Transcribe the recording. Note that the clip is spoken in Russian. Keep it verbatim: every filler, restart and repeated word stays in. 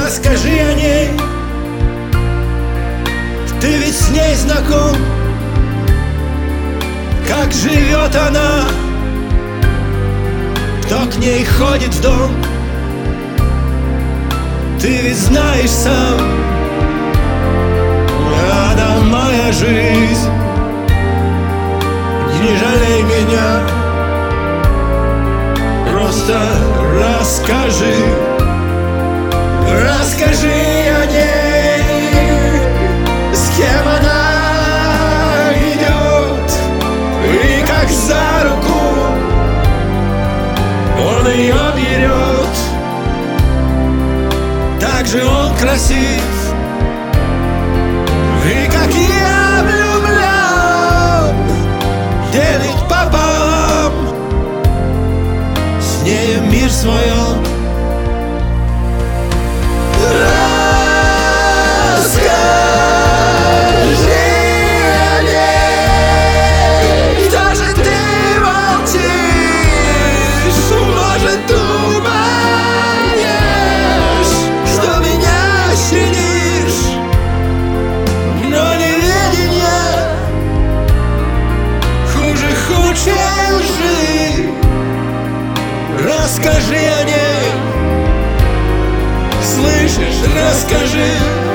расскажи о ней. Ты ведь с ней знаком. Как живет она, кто к ней ходит в дом. Ты ведь знаешь сам, она моя жизнь. Не жалей меня, просто расскажи. Расскажи о ней, с кем она идет, и как за руку он ее берет. Так же он красив, и как я влюблен, делит пополам с нею мир свой он. Расскажи о ней, слышишь, расскажи.